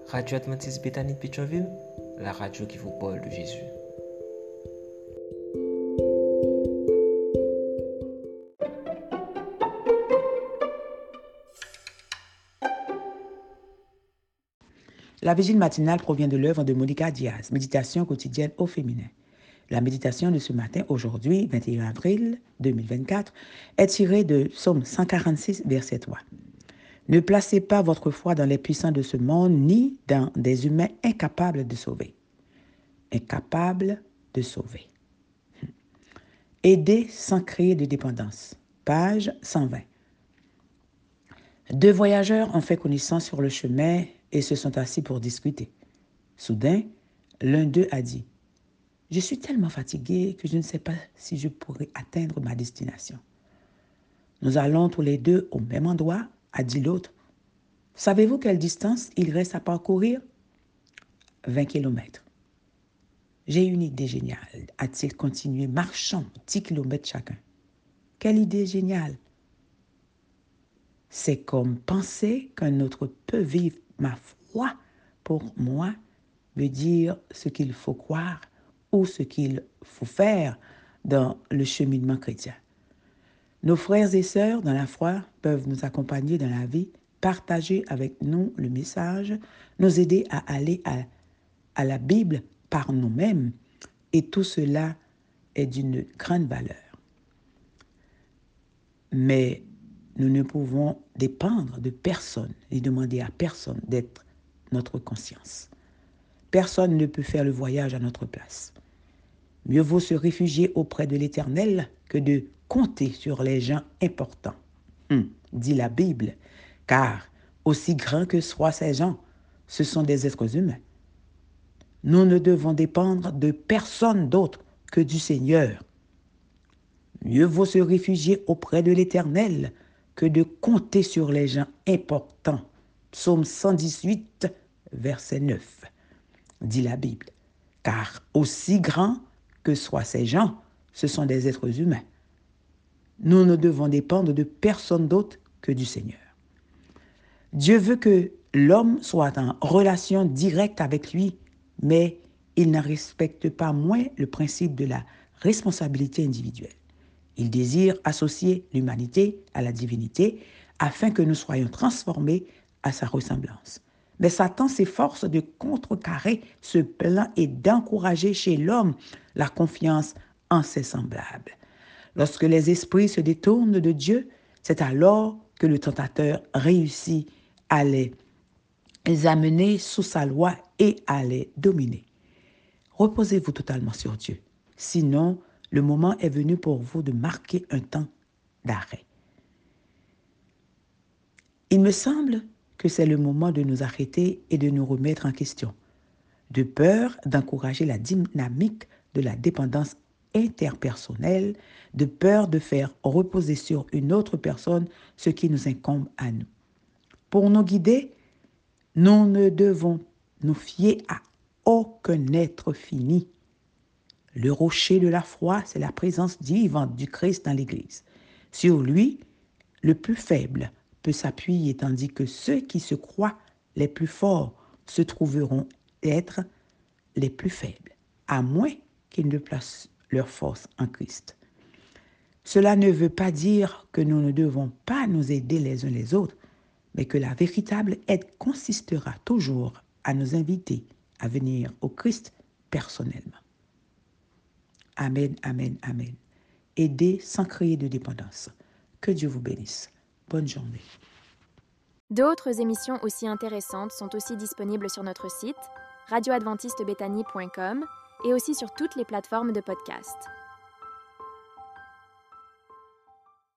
Radio Adventiste Bethany de Pétionville, la radio qui vous parle de Jésus. La vigile matinale provient de l'œuvre de Monica Diaz, Méditation quotidienne au féminin. La méditation de ce matin, aujourd'hui, 21 avril 2024, est tirée de Psaume 146, verset 3. Ne placez pas votre foi dans les puissants de ce monde, ni dans des humains incapables de sauver. Incapables de sauver. Aider sans créer de dépendance. Page 120. Deux voyageurs ont fait connaissance sur le chemin et se sont assis pour discuter. Soudain, l'un d'eux a dit « Je suis tellement fatigué que je ne sais pas si je pourrai atteindre ma destination. » « Nous allons tous les deux au même endroit, » a dit l'autre. « Savez-vous quelle distance il reste à parcourir ? » 20 kilomètres. « J'ai une idée géniale, » a-t-il continué. « Marchons 10 kilomètres chacun. » Quelle idée géniale ! C'est comme penser qu'un autre peut vivre ma foi pour moi, me dire ce qu'il faut croire ou ce qu'il faut faire dans le cheminement chrétien. Nos frères et sœurs dans la foi peuvent nous accompagner dans la vie, partager avec nous le message, nous aider à aller à la Bible par nous-mêmes, et tout cela est d'une grande valeur. Mais nous ne pouvons dépendre de personne et demander à personne d'être notre conscience. Personne ne peut faire le voyage à notre place. Mieux vaut se réfugier auprès de l'Éternel que de compter sur les gens importants, dit la Bible, car aussi grands que soient ces gens, ce sont des êtres humains. Nous ne devons dépendre de personne d'autre que du Seigneur. Mieux vaut se réfugier auprès de l'Éternel que de compter sur les gens importants. Psaume 118, verset 9, dit la Bible. Car aussi grands que soient ces gens, ce sont des êtres humains. Nous ne devons dépendre de personne d'autre que du Seigneur. Dieu veut que l'homme soit en relation directe avec lui, mais il ne respecte pas moins le principe de la responsabilité individuelle. Il désire associer l'humanité à la divinité afin que nous soyons transformés à sa ressemblance. Mais Satan s'efforce de contrecarrer ce plan et d'encourager chez l'homme la confiance en ses semblables. Lorsque les esprits se détournent de Dieu, c'est alors que le tentateur réussit à les amener sous sa loi et à les dominer. Reposez-vous totalement sur Dieu. Sinon, le moment est venu pour vous de marquer un temps d'arrêt. Il me semble que c'est le moment de nous arrêter et de nous remettre en question, de peur d'encourager la dynamique de la dépendance interpersonnelle, de peur de faire reposer sur une autre personne ce qui nous incombe à nous. Pour nous guider, nous ne devons nous fier à aucun être fini. Le rocher de la foi, c'est la présence vivante du Christ dans l'Église. Sur lui, le plus faible peut s'appuyer, tandis que ceux qui se croient les plus forts se trouveront être les plus faibles, à moins qu'ils ne placent leur force en Christ. Cela ne veut pas dire que nous ne devons pas nous aider les uns les autres, mais que la véritable aide consistera toujours à nous inviter à venir au Christ personnellement. Amen, amen, amen. Aider sans créer de dépendance. Que Dieu vous bénisse. Bonne journée. D'autres émissions aussi intéressantes sont aussi disponibles sur notre site radioadventistebethany.com et aussi sur toutes les plateformes de podcast.